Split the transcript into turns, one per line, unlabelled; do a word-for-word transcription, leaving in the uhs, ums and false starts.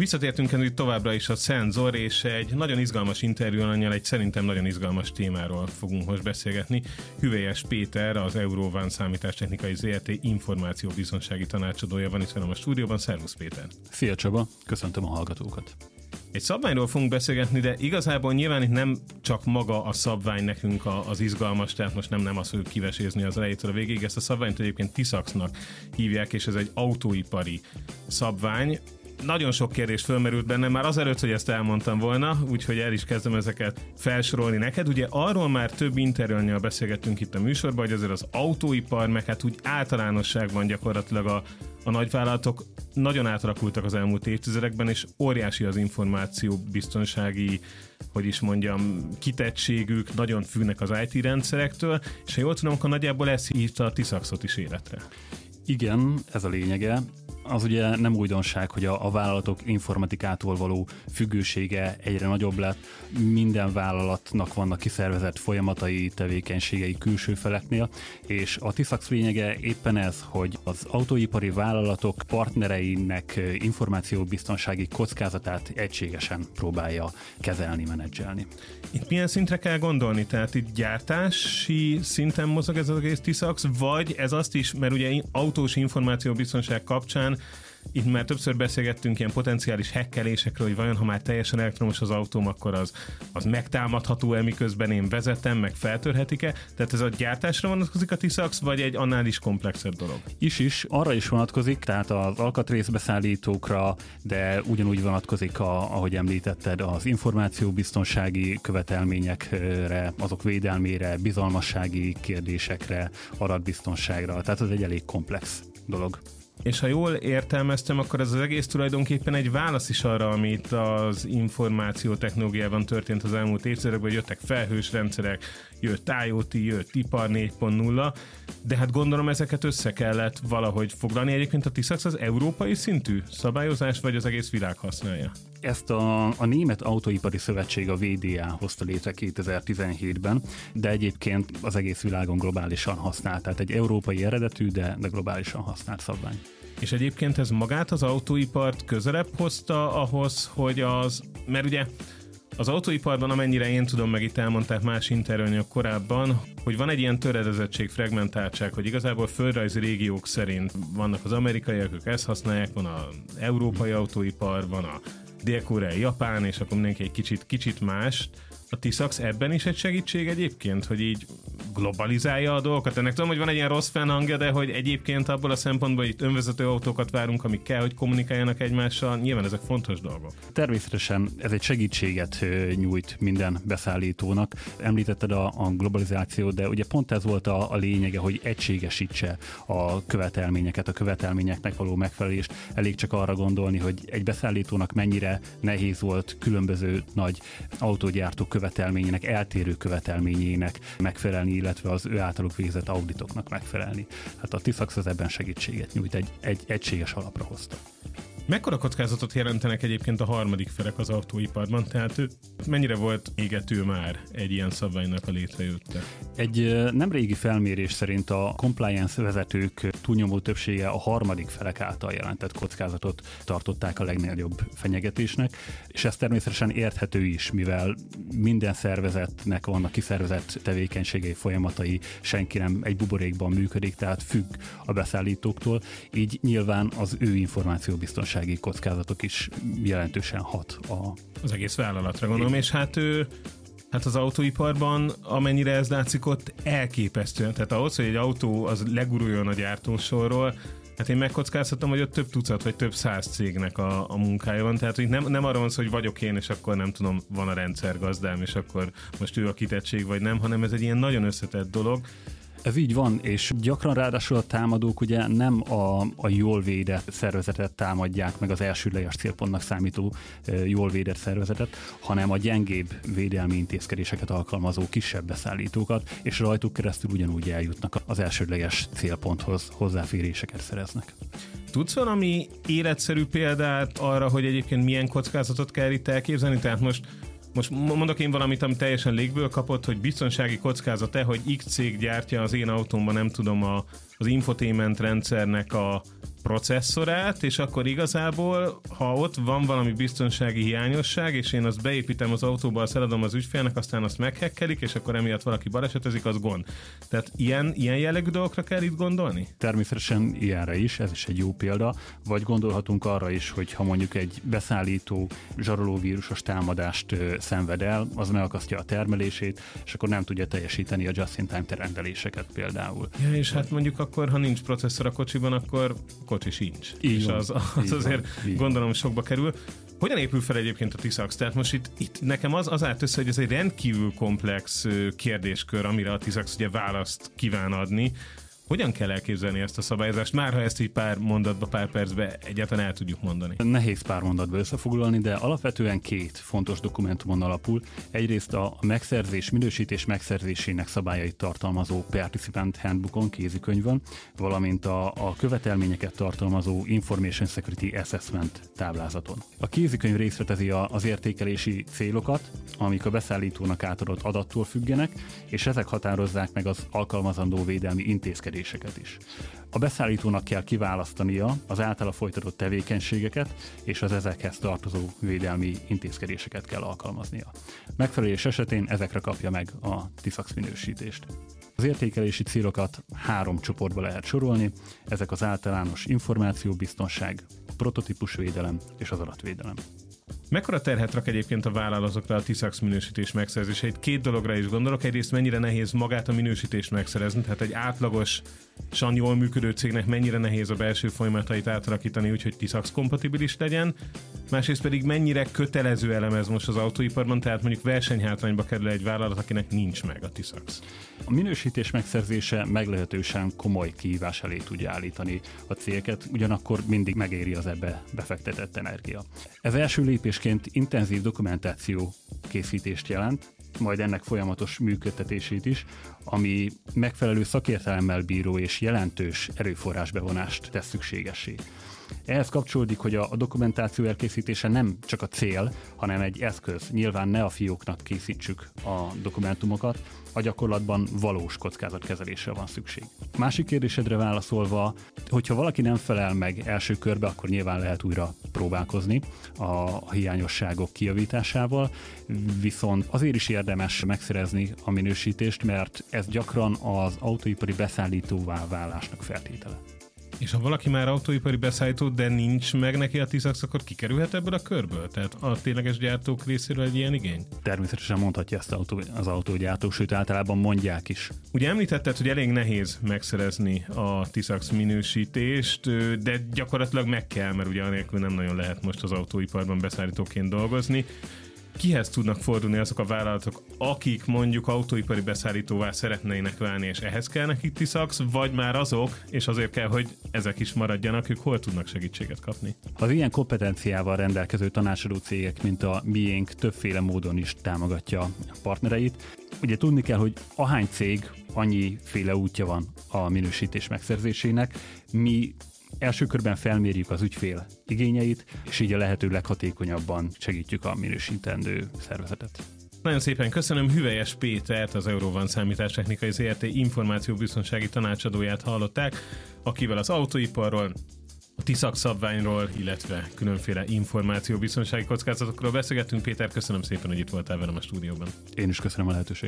Visszatértünk itt továbbra is a Szenzor, és egy nagyon izgalmas interjúannyal egy szerintem nagyon izgalmas témáról fogunk most beszélgetni. Hüvelyes Péter, az Eurowon Számítástechnikai zé er té információbiztonsági tanácsadója van itt velem a stúdióban. Szervusz Péter!
Szia Csaba, köszöntöm a hallgatókat!
Egy szabványról fogunk beszélgetni, de igazából nyilván itt nem csak maga a szabvány nekünk az izgalmas, tehát most nem, nem azt fogjuk kivesézni az elejétől a végéig. Ezt a szabványt egyébként TISAX-nak hívják, és ez egy autóipari szabvány. Nagyon sok kérdés fölmerült bennem már azelőtt, hogy ezt elmondtam volna, úgyhogy el is kezdem ezeket felsorolni neked. Ugye arról már több interjúannyal beszélgettünk itt a műsorban, hogy azért az autóipar, meg hát úgy általánosságban gyakorlatilag a, a nagyvállalatok nagyon átalakultak az elmúlt évtizedekben, és óriási az információbiztonsági, hogy is mondjam, kitettségük, nagyon függnek az í té rendszerektől, és ha jól tudom, akkor nagyjából ez hívta a TISAX-ot is életre.
Igen, ez a lényege. Az ugye nem újdonság, hogy a, a vállalatok informatikától való függősége egyre nagyobb lett. Minden vállalatnak vannak kiszervezett folyamatai, tevékenységei külső feleknél, és a TISAX lényege éppen ez, hogy az autóipari vállalatok partnereinek információbiztonsági kockázatát egységesen próbálja kezelni, menedzselni.
Itt milyen szintre kell gondolni? Tehát itt gyártási szinten mozog ez az egész TISAX, vagy ez azt is, mert ugye autós információbiztonság kapcsán itt már többször beszélgettünk ilyen potenciális hekkelésekről, hogy vajon, ha már teljesen elektromos az autóm, akkor az, az megtámadható-e, miközben én vezetem, meg feltörhetik-e? Tehát ez a gyártásra vonatkozik a TISAX, vagy egy annál is komplexebb dolog?
Is is, arra is vonatkozik, tehát az alkatrészbeszállítókra, de ugyanúgy vonatkozik, a, ahogy említetted, az információbiztonsági követelményekre, azok védelmére, bizalmassági kérdésekre, adatbiztonságra, tehát ez egy elég komplex dolog.
És ha jól értelmeztem, akkor ez az egész tulajdonképpen egy válasz is arra, amit az információ technológiában történt az elmúlt évtizedekben, hogy jöttek felhős rendszerek, jött IoT, jött ipar négy pont nulla, de hát gondolom ezeket össze kellett valahogy foglalni. Egyébként a TISAX az európai szintű szabályozás, vagy az egész világ használja?
Ezt a, a Német Autóipari Szövetség, a vé dé á hozta létre kétezer-tizenhétben, de egyébként az egész világon globálisan használt, tehát egy európai eredetű, de, de globálisan használt szabvány.
És egyébként ez magát az autóipart közelebb hozta ahhoz, hogy az, mert ugye az autóiparban, amennyire én tudom, meg itt elmondták más interjúanyagok korábban, hogy van egy ilyen töredezettség, fragmentáltság, hogy igazából földrajzi régiók szerint vannak az amerikaiak, ők ezt használják, van az európai autóipar, van a dél-koreai, japán, és akkor mindenki egy kicsit, kicsit más. A TISAX ebben is egy segítség egyébként, hogy így globalizálja a dolgokat. Ennek tudom, hogy van egy ilyen rossz fennhangja, de hogy egyébként abból a szempontból, hogy itt önvezető autókat várunk, amik kell, hogy kommunikáljanak egymással, nyilván ezek fontos dolgok.
Természetesen ez egy segítséget nyújt minden beszállítónak. Említetted a, a globalizációt, de ugye pont ez volt a, a lényege, hogy egységesítse a követelményeket, a követelményeknek való megfelelést. Elég csak arra gondolni, hogy egy beszállítónak mennyire nehéz volt különböző nagy autógyártók követelményének, eltérő követelményének megfelelni, illetve az ő általuk végzett auditoknak megfelelni. Hát a TISAX az ebben segítséget nyújt, egy, egy egységes alapra hozta.
Mekkora kockázatot jelentenek egyébként a harmadik felek az autóiparban? Tehát mennyire volt égető már egy ilyen szabványnak a létrejötte?
Egy nem régi felmérés szerint a compliance vezetők túlnyomó többsége a harmadik felek által jelentett kockázatot tartották a legnagyobb fenyegetésnek, és ez természetesen érthető is, mivel minden szervezetnek vannak kiszervezett tevékenységei, folyamatai, senki nem egy buborékban működik, tehát függ a beszállítóktól, így nyilván az ő információbiztonsági kockázatok is jelentősen hat a...
az egész vállalatra gondolom, és hát ő Hát az autóiparban, amennyire ez látszik, ott elképesztően. Tehát ahhoz, hogy egy autó az leguruljon a gyártósorról, hát én megkockáztatom, hogy ott több tucat vagy több száz cégnek a, a munkája van. Tehát hogy nem, nem arról van szó, hogy vagyok én, és akkor nem tudom, van a rendszergazdám, és akkor most ő a kitettség, vagy nem, hanem ez egy ilyen nagyon összetett dolog.
Ez így van, és gyakran ráadásul a támadók ugye nem a, a jól védett szervezetet támadják, meg az elsődleges célpontnak számító e, jól védett szervezetet, hanem a gyengébb védelmi intézkedéseket alkalmazó kisebb beszállítókat, és rajtuk keresztül ugyanúgy eljutnak az elsődleges célponthoz, hozzáféréseket szereznek.
Tudsz valami életszerű példát arra, hogy egyébként milyen kockázatot kell itt elképzelni? Tehát most Most mondok én valamit, ami teljesen légből kapott, hogy biztonsági kockázat-e, hogy X cég gyártja az én autómban, nem tudom, a, az infotainment rendszernek a processzorát, és akkor igazából, ha ott van valami biztonsági hiányosság, és én azt beépítem az autóba, azt eladom az ügyfélnek, aztán azt meghekkelik, és akkor emiatt valaki balesetezik, az gond. Tehát ilyen, ilyen jellegű dolgokra kell itt gondolni?
Természetesen ilyenre is, ez is egy jó példa, vagy gondolhatunk arra is, hogy ha mondjuk egy beszállító zsarolóvírusos támadást ö, szenved el, az megakasztja a termelését, és akkor nem tudja teljesíteni a just-in-time rendeléseket például.
Ja, és hát mondjuk akkor, ha nincs processzor a kocsiban, akkor kocsi sincs.
Így
és
van,
az, az azért
van,
gondolom sokba kerül. Hogyan épül fel egyébként a TISAX? Tehát most itt, itt nekem az, az állt össze, hogy ez egy rendkívül komplex kérdéskör, amire a TISAX ugye választ kíván adni. Hogyan kell elképzelni ezt a szabályozást? Már ha ezt így pár mondatba, pár percbe egyáltalán el tudjuk mondani.
Nehéz pár mondatba összefoglalni, de alapvetően két fontos dokumentumon alapul. Egyrészt a megszerzés, minősítés megszerzésének szabályait tartalmazó Participant Handbookon, kézikönyvön, valamint a, a követelményeket tartalmazó Information Security Assessment táblázaton. A kézikönyv részletezi a, az értékelési célokat, amik a beszállítónak átadott adattól függenek, és ezek határozzák meg az alkalmazandó védelmi intézkedéseket is. A beszállítónak kell kiválasztania az általa folytatott tevékenységeket, és az ezekhez tartozó védelmi intézkedéseket kell alkalmaznia. Megfelelés esetén ezekre kapja meg a TISAX minősítést. Az értékelési célokat három csoportba lehet sorolni, ezek az általános információbiztonság, prototípusvédelem és az adatvédelem.
Mekkora terhet rak egyébként a vállalatokra a TISAX minősítés megszerzése? Itt két dologra is gondolok. Egyrészt mennyire nehéz magát a minősítést megszerezni, tehát egy átlagosan jól működő cégnek mennyire nehéz a belső folyamatait átalakítani úgy, hogy TISAX kompatibilis legyen. Másrészt pedig mennyire kötelező elem ez most az autóiparban, tehát mondjuk versenyhátrányba kerül egy vállalat, akinek nincs meg a TISAX.
A minősítés megszerzése meglehetősen komoly kihívás elé tudja állítani a cégeket, ugyanakkor mindig megéri az ebbe befektetett energia. Ez első lépésként intenzív dokumentáció készítést jelent, majd ennek folyamatos működtetését is, ami megfelelő szakértelemmel bíró és jelentős erőforrásbevonást tesz szükségessé. Ehhez kapcsolódik, hogy a dokumentáció elkészítése nem csak a cél, hanem egy eszköz. Nyilván ne a fióknak készítsük a dokumentumokat, a gyakorlatban valós kockázatkezelésre van szükség. Másik kérdésedre válaszolva, hogyha valaki nem felel meg első körbe, akkor nyilván lehet újra próbálkozni a hiányosságok kijavításával, viszont azért is érdemes megszerezni a minősítést, mert ez gyakran az autóipari beszállítóvá válásnak feltétele.
És ha valaki már autóipari beszállító, de nincs meg neki a TISAX, akkor kikerülhet ebből a körből? Tehát a tényleges gyártók részéről egy ilyen igény?
Természetesen mondhatja ezt az autógyártó, sőt általában mondják is.
Ugye említetted, hogy elég nehéz megszerezni a TISAX minősítést, de gyakorlatilag meg kell, mert ugye anélkül nem nagyon lehet most az autóiparban beszállítóként dolgozni. Kihez tudnak fordulni azok a vállalatok, akik mondjuk autóipari beszállítóvá szeretnének válni, és ehhez kell nekik TISAX, vagy már azok, és azért kell, hogy ezek is maradjanak, ők hol tudnak segítséget kapni?
Az ilyen kompetenciával rendelkező tanácsadó cégek, mint a miénk, többféle módon is támogatja a partnereit. Ugye tudni kell, hogy ahány cég, annyiféle útja van a minősítés megszerzésének. Mi első körben felmérjük az ügyfél igényeit, és így a lehető leghatékonyabban segítjük a minősítendő szervezetet.
Nagyon szépen köszönöm Hüvelyes Pétert, az Eurovan Számítástechnikai zé er té információbiztonsági tanácsadóját hallották, akivel az autóiparról, a TISAX szabványról, illetve különféle információbiztonsági kockázatokról beszélgettünk. Péter, köszönöm szépen, hogy itt voltál velem a stúdióban.
Én is köszönöm a lehetőséget.